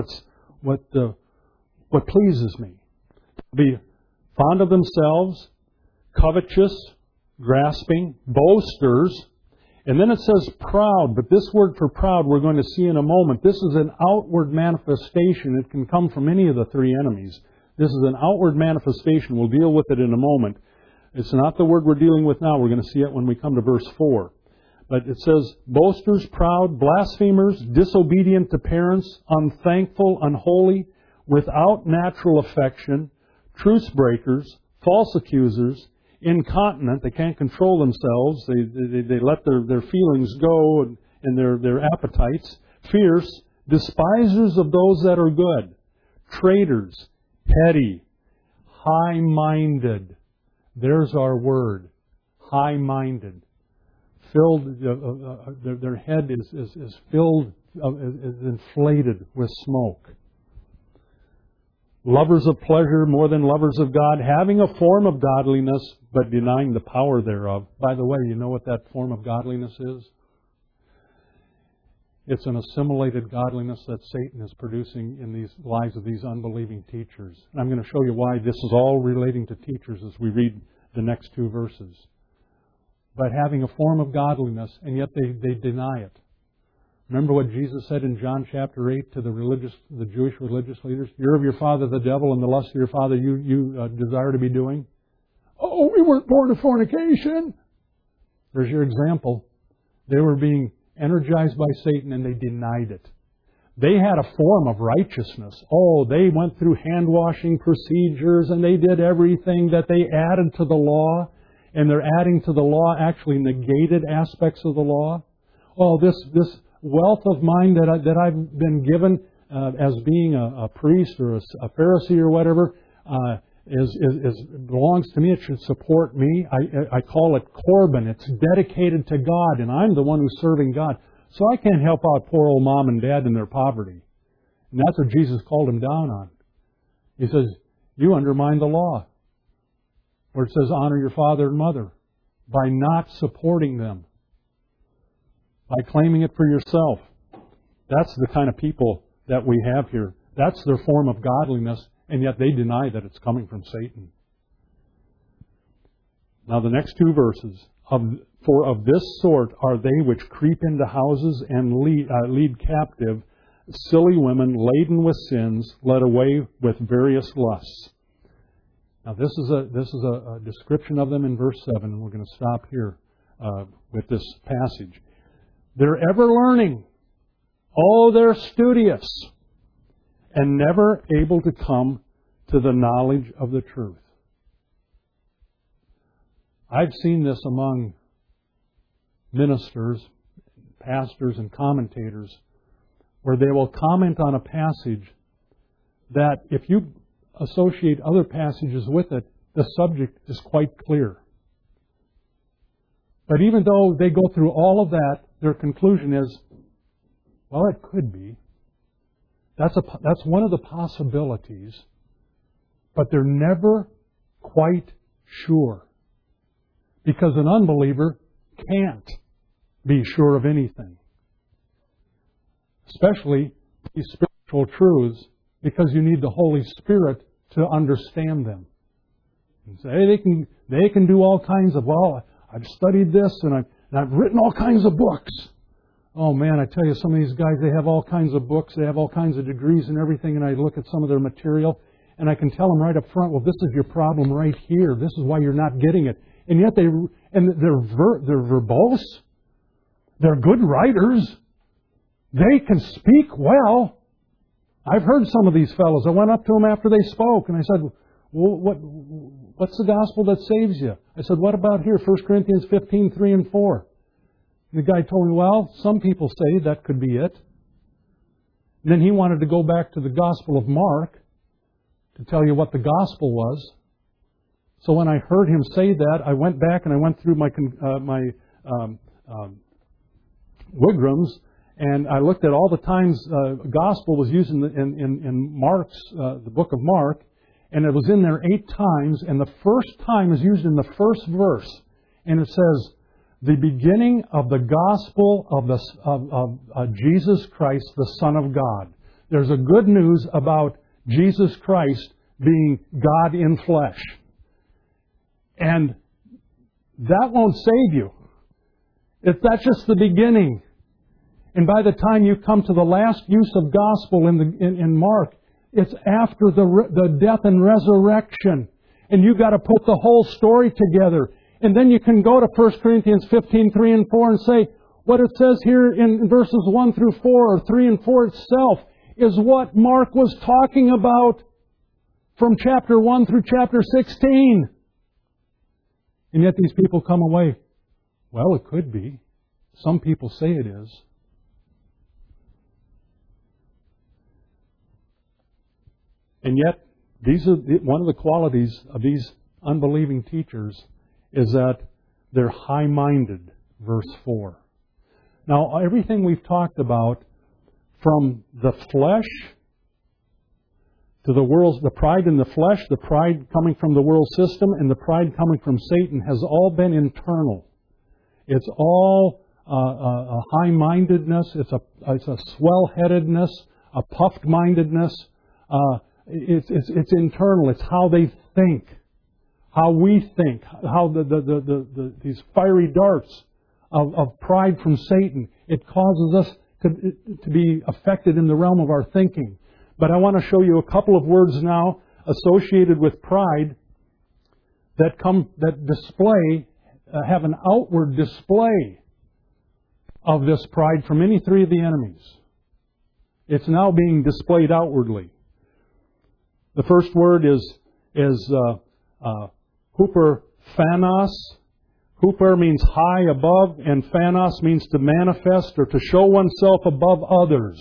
what pleases me. Be fond of themselves, covetous, grasping, boasters. And then it says proud, but this word for proud we're going to see in a moment. This is an outward manifestation. It can come from any of the three enemies. This is an outward manifestation. We'll deal with it in a moment. It's not the word we're dealing with now. We're going to see it when we come to verse 4. But it says, boasters, proud, blasphemers, disobedient to parents, unthankful, unholy, without natural affection, truce breakers, false accusers, incontinent. They can't control themselves. They let their feelings go and their appetites. Fierce, despisers of those that are good, traitors, petty, high-minded. There's our word, high-minded. Filled, their head is filled, is inflated with smoke. Lovers of pleasure more than lovers of God, having a form of godliness, but denying the power thereof. By the way, you know what that form of godliness is? It's an assimilated godliness that Satan is producing in these lives of these unbelieving teachers. And I'm going to show you why this is all relating to teachers as we read the next 2 verses. But having a form of godliness, and yet they deny it. Remember what Jesus said in John chapter 8 to the Jewish religious leaders? You're of your father the devil, and the lust of your father you desire to be doing. Oh, we weren't born of fornication. There's your example. They were being energized by Satan, and they denied it. They had a form of righteousness. Oh, they went through hand-washing procedures, and they did everything that they added to the law. And their adding to the law actually negated aspects of the law. Oh, this wealth of mine that I've been given as being a priest or a Pharisee or whatever belongs to me. It should support me. I call it Corban. It's dedicated to God, and I'm the one who's serving God. So I can't help out poor old mom and dad in their poverty. And that's what Jesus called them down on. He says, you undermine the law. Where it says, honor your father and mother, by not supporting them, by claiming it for yourself. That's the kind of people that we have here. That's their form of godliness, and yet they deny that it's coming from Satan. Now the next 2 verses. For of this sort are they which creep into houses and lead captive silly women laden with sins, led away with various lusts. Now this is a description of them in verse 7. We're going to stop here. with this passage. They're ever learning. Oh, they're studious. And never able to come to the knowledge of the truth. I've seen this among ministers, pastors, and commentators, where they will comment on a passage that if you associate other passages with it, the subject is quite clear. But even though they go through all of that, their conclusion is, well, it could be. That's one of the possibilities, but they're never quite sure. Because an unbeliever can't be sure of anything. Especially these spiritual truths, because you need the Holy Spirit to understand them. And say, hey, they can do all kinds of, well, I've studied this and I've written all kinds of books. Oh man, I tell you, some of these guys, they have all kinds of books, they have all kinds of degrees and everything, and I look at some of their material, and I can tell them right up front, well, this is your problem right here. This is why you're not getting it. And yet they're verbose. They're good writers. They can speak well. I've heard some of these fellows. I went up to them after they spoke, and I said, well, what's the gospel that saves you? I said, what about here, 1 Corinthians 15, 3 and 4? The guy told me, well, some people say that could be it. And then he wanted to go back to the Gospel of Mark to tell you what the gospel was. So when I heard him say that, I went back and I went through my Wigrams, and I looked at all the times gospel was used in Mark's, the book of Mark, and it was in there 8 times, and the first time is used in the first verse, and it says, the beginning of the gospel of Jesus Christ, the Son of God. There's a good news about Jesus Christ being God in flesh. And that won't save you. That's just the beginning. And by the time you come to the last use of gospel in Mark, it's after the death and resurrection. And you've got to put the whole story together. And then you can go to 1 Corinthians 15, 3 and 4 and say, what it says here in verses 1 through 4 or 3 and 4 itself is what Mark was talking about from chapter 1 through chapter 16. And yet these people come away, well, it could be. Some people say it is. And yet, one of the qualities of these unbelieving teachers is that they're high-minded, verse 4. Now, everything we've talked about, from the flesh to the pride in the flesh, the pride coming from the world system, and the pride coming from Satan, has all been internal. It's all a high-mindedness, it's a swell-headedness, a puffed-mindedness. It's internal. It's how they think, how we think, how these fiery darts of pride from Satan. It causes us to be affected in the realm of our thinking. But I want to show you a couple of words now associated with pride that display, have an outward display of this pride from any 3 of the enemies. It's now being displayed outwardly. The first word is huperphanos. Huper means high, above, and phanos means to manifest or to show oneself above others.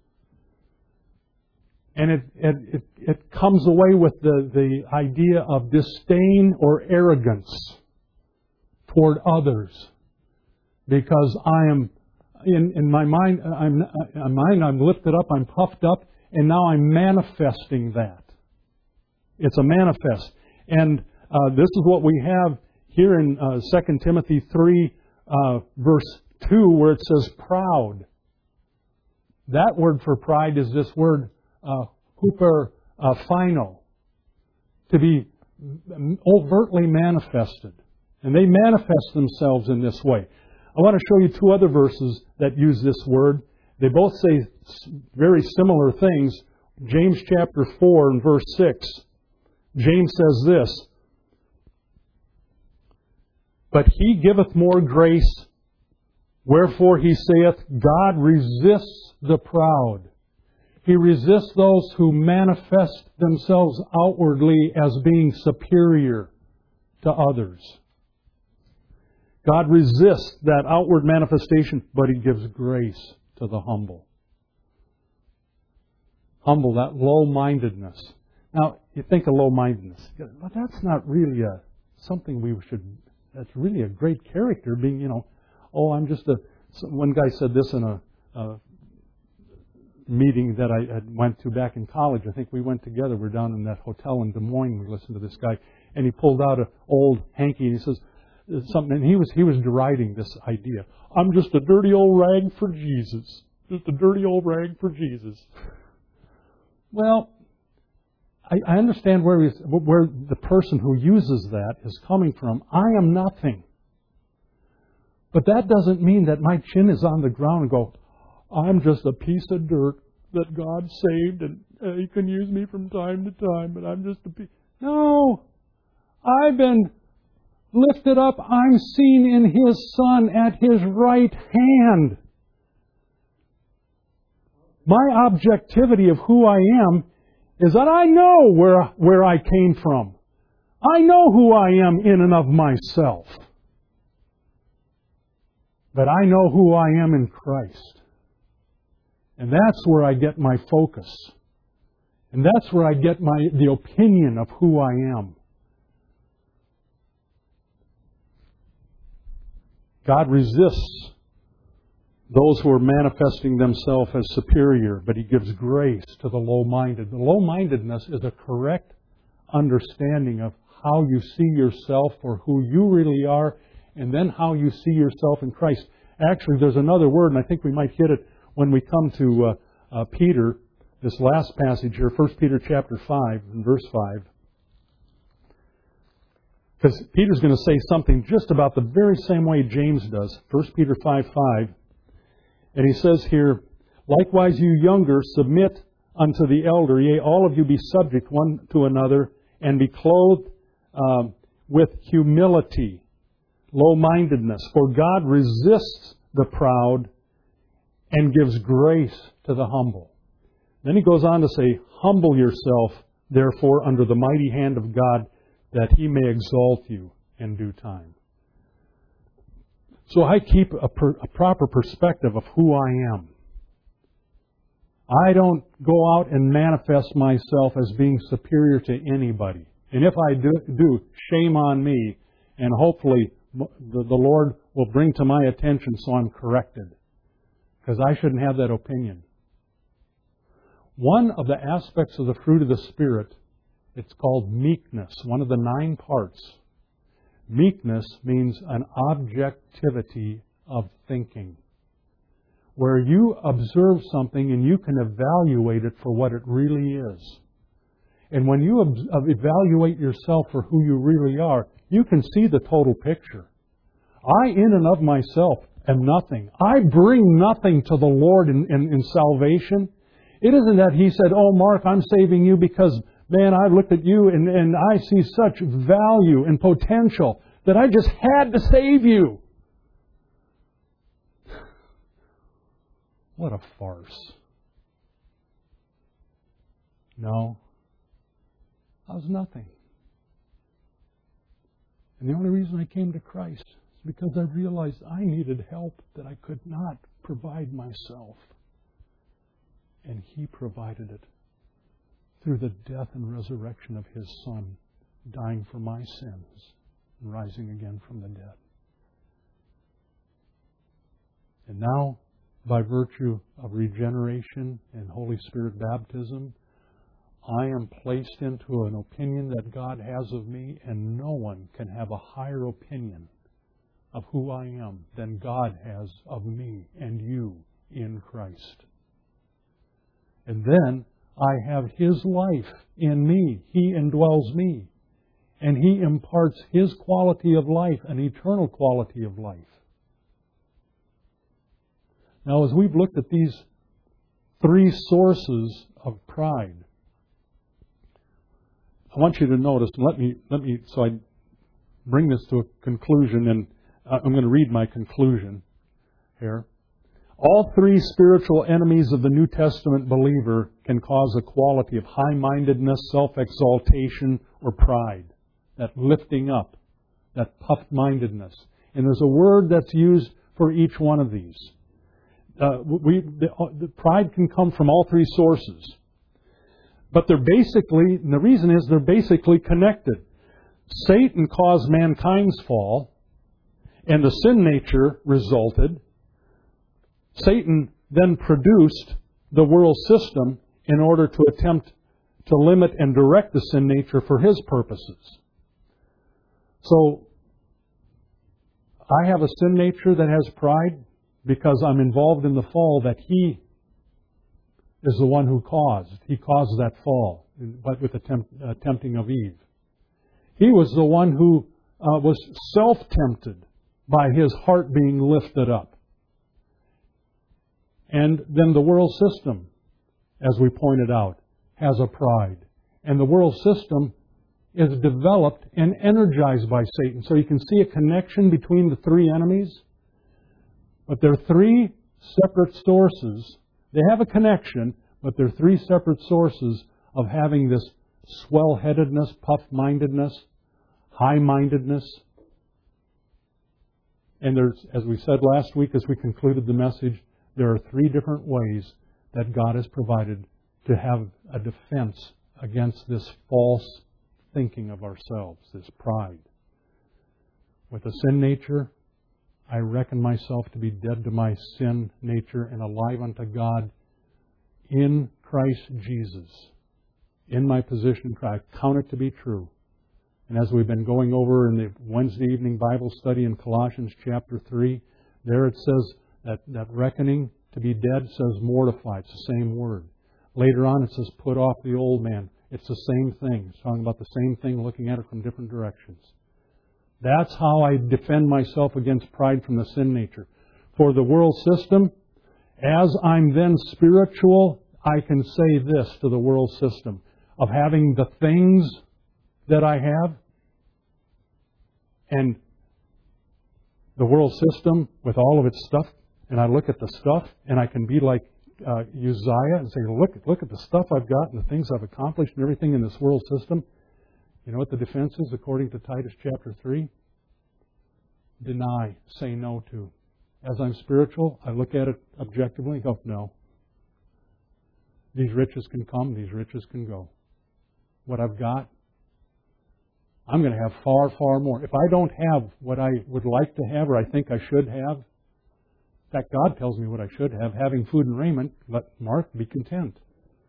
And it comes away with the idea of disdain or arrogance toward others. Because I am, in my mind, I'm lifted up, I'm puffed up, and now I'm manifesting that. It's a manifest. And this is what we have here in 2 Timothy 3, verse 2, where it says proud. That word for pride is this word huperphino, to be overtly manifested. And they manifest themselves in this way. I want to show you 2 other verses that use this word. They both say very similar things. James chapter 4 and verse 6. James says this, But He giveth more grace. Wherefore He saith, God resists the proud. He resists those who manifest themselves outwardly as being superior to others. God resists that outward manifestation, but He gives grace to the humble. Humble, that low-mindedness. Now, you think of low-mindedness. Well, that's not really something we should... That's really a great character, being, I'm just a... One guy said this in a meeting that I had went to back in college. I think we went together. We're down in that hotel in Des Moines. We listened to this guy, and he pulled out an old hanky, and he says something, and he was deriding this idea. I'm just a dirty old rag for Jesus. Just a dirty old rag for Jesus. Well, I understand where the person who uses that is coming from. I am nothing. But that doesn't mean that my chin is on the ground and go, I'm just a piece of dirt that God saved and He can use me from time to time, but I'm just a piece. No! I've been lifted up. I'm seen in His Son at His right hand. My objectivity of who I am is that I know where I came from. I know who I am in and of myself. But I know who I am in Christ. And that's where I get my focus. And that's where I get the opinion of who I am. God resists those who are manifesting themselves as superior, but He gives grace to the low-minded. The low-mindedness is a correct understanding of how you see yourself for who you really are, and then how you see yourself in Christ. Actually, there's another word, and I think we might hit it when we come to Peter, this last passage here, 1 Peter chapter 5 and verse 5. Because Peter's going to say something just about the very same way James does. 1 Peter 5:5. And he says here, likewise you younger, submit unto the elder, yea, all of you be subject one to another, and be clothed with humility, low-mindedness. For God resists the proud and gives grace to the humble. Then he goes on to say, humble yourself, therefore, under the mighty hand of God, that He may exalt you in due time. So I keep a proper perspective of who I am. I don't go out and manifest myself as being superior to anybody. And if I do, shame on me, and hopefully the Lord will bring to my attention so I'm corrected. Because I shouldn't have that opinion. One of the aspects of the fruit of the Spirit, it's called meekness, one of the 9 parts. Meekness means an objectivity of thinking, where you observe something and you can evaluate it for what it really is. And when you evaluate yourself for who you really are, you can see the total picture. I, in and of myself, am nothing. I bring nothing to the Lord in salvation. It isn't that He said, oh, Mark, I'm saving you because, man, I looked at you and I see such value and potential that I just had to save you. What a farce. No. I was nothing. And the only reason I came to Christ is because I realized I needed help that I could not provide myself. And He provided it through the death and resurrection of His Son, dying for my sins and rising again from the dead. And now, by virtue of regeneration and Holy Spirit baptism, I am placed into an opinion that God has of me, and no one can have a higher opinion of who I am than God has of me and you in Christ. And then I have His life in me. He indwells me. And He imparts His quality of life, an eternal quality of life. Now, as we've looked at these 3 sources of pride, I want you to notice, let me, so I bring this to a conclusion, and I'm going to read my conclusion here. All three spiritual enemies of the New Testament believer can cause a quality of high-mindedness, self-exaltation, or pride. That lifting up, that puffed-mindedness. And there's a word that's used for each one of these. The pride can come from all three sources. But they're basically, and the reason is they're basically connected. Satan caused mankind's fall, and the sin nature resulted. Satan then produced the world system in order to attempt to limit and direct the sin nature for his purposes. So, I have a sin nature that has pride because I'm involved in the fall that he is the one who caused. He caused that fall, but with the tempting of Eve. He was the one who was self-tempted by his heart being lifted up. And then the world system, as we pointed out, has a pride. And the world system is developed and energized by Satan. So you can see a connection between the three enemies. But they're three separate sources. They have a connection, but they're three separate sources of having this swell-headedness, puff-mindedness, high-mindedness. And there's, as we said last week as we concluded the message, there are three different ways that God has provided to have a defense against this false thinking of ourselves, this pride. With a sin nature, I reckon myself to be dead to my sin nature and alive unto God in Christ Jesus. In my position, I count it to be true. And as we've been going over in the Wednesday evening Bible study in Colossians chapter 3, there it says that reckoning to be dead says mortify. It's the same word. Later on it says put off the old man. It's the same thing. It's talking about the same thing, looking at it from different directions. That's how I defend myself against pride from the sin nature. For the world system, as I'm then spiritual, I can say this to the world system of having the things that I have, and the world system with all of its stuff, and I look at the stuff, and I can be like Uzziah and say, look at the stuff I've got and the things I've accomplished and everything in this world system. You know what the defense is according to Titus chapter 3? Deny, say no to. As I'm spiritual, I look at it objectively and go, no. These riches can come, these riches can go. What I've got, I'm going to have far, far more. If I don't have what I would like to have or I think I should have, in fact, God tells me what I should have. Having food and raiment, let Mark be content.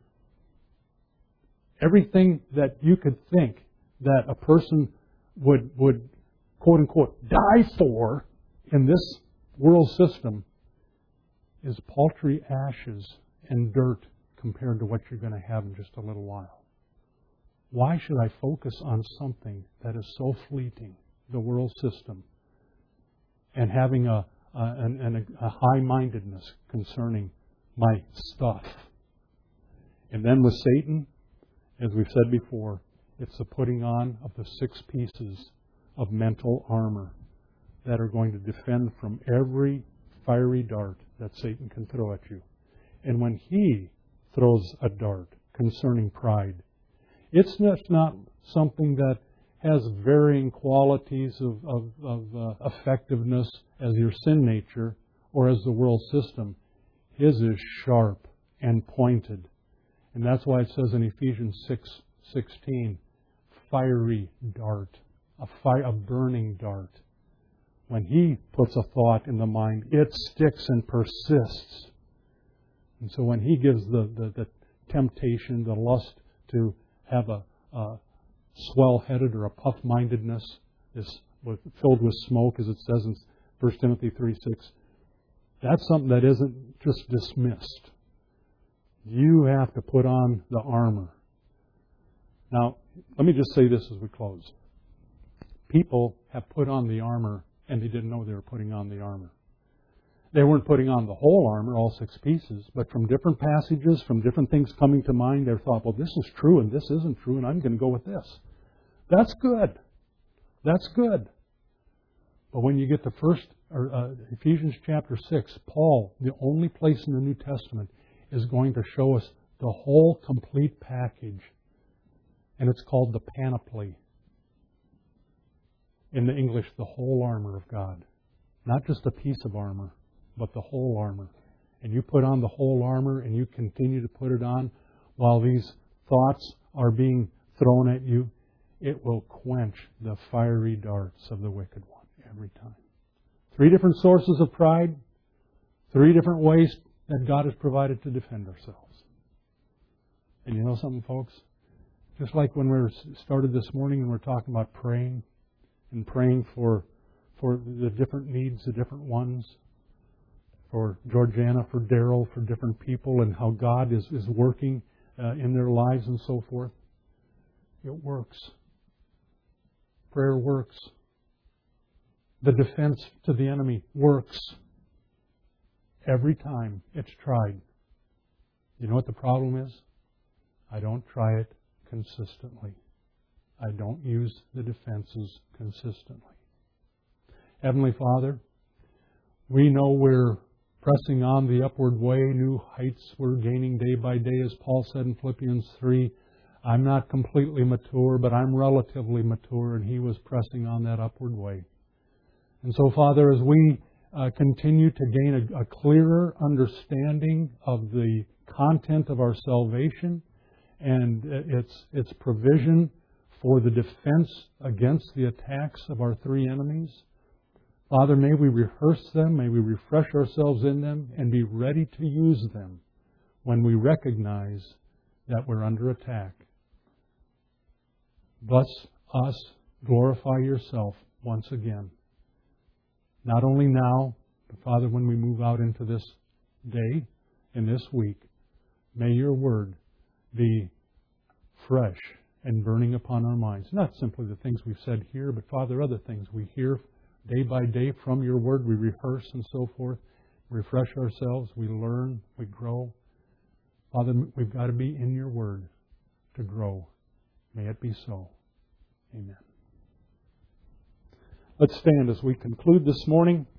Everything that you could think that a person would quote unquote, die for in this world system is paltry ashes and dirt compared to what you're going to have in just a little while. Why should I focus on something that is so fleeting, the world system, and having a high-mindedness concerning my stuff? And then with Satan, as we've said before, it's the putting on of the 6 pieces of mental armor that are going to defend from every fiery dart that Satan can throw at you. And when he throws a dart concerning pride, it's just not something that has varying qualities of effectiveness as your sin nature or as the world system. His is sharp and pointed. And that's why it says in Ephesians 6:16, fiery dart, a burning dart. When he puts a thought in the mind, it sticks and persists. And so when he gives the temptation, the lust to have a swell-headed or a puff-mindedness, filled with smoke, as it says in 1 Timothy 3:6, that's something that isn't just dismissed. You have to put on the armor. Now, let me just say this as we close. People have put on the armor and they didn't know they were putting on the armor. They weren't putting on the whole armor, all 6 pieces, but from different passages, from different things coming to mind, they thought, well, this is true and this isn't true, and I'm going to go with this. That's good. That's good. But when you get to Ephesians chapter 6, Paul, the only place in the New Testament, is going to show us the whole complete package. And it's called the panoply. In the English, the whole armor of God. Not just a piece of armor, but the whole armor. And you put on the whole armor and you continue to put it on while these thoughts are being thrown at you, it will quench the fiery darts of the wicked one every time. 3 different sources of pride, 3 different ways that God has provided to defend ourselves. And you know something, folks? Just like when we started this morning and we're talking about praying and praying for the different needs, the different ones, for Georgiana, for Daryl, for different people, and how God is working in their lives and so forth. It works. Prayer works. The defense to the enemy works. Every time it's tried. You know what the problem is? I don't try it consistently. I don't use the defenses consistently. Heavenly Father, we know we're pressing on the upward way. New heights we're gaining day by day, as Paul said in Philippians 3. I'm not completely mature, but I'm relatively mature, and he was pressing on that upward way. And so, Father, as we continue to gain a clearer understanding of the content of our salvation and its provision for the defense against the attacks of our 3 enemies, Father, may we rehearse them, may we refresh ourselves in them, and be ready to use them when we recognize that we're under attack. Bless us, glorify yourself once again. Not only now, but Father, when we move out into this day and this week, may your word be fresh and burning upon our minds. Not simply the things we've said here, but Father, other things we hear day by day from your word. We rehearse and so forth. Refresh ourselves. We learn. We grow. Father, we've got to be in your word to grow. May it be so. Amen. Let's stand as we conclude this morning.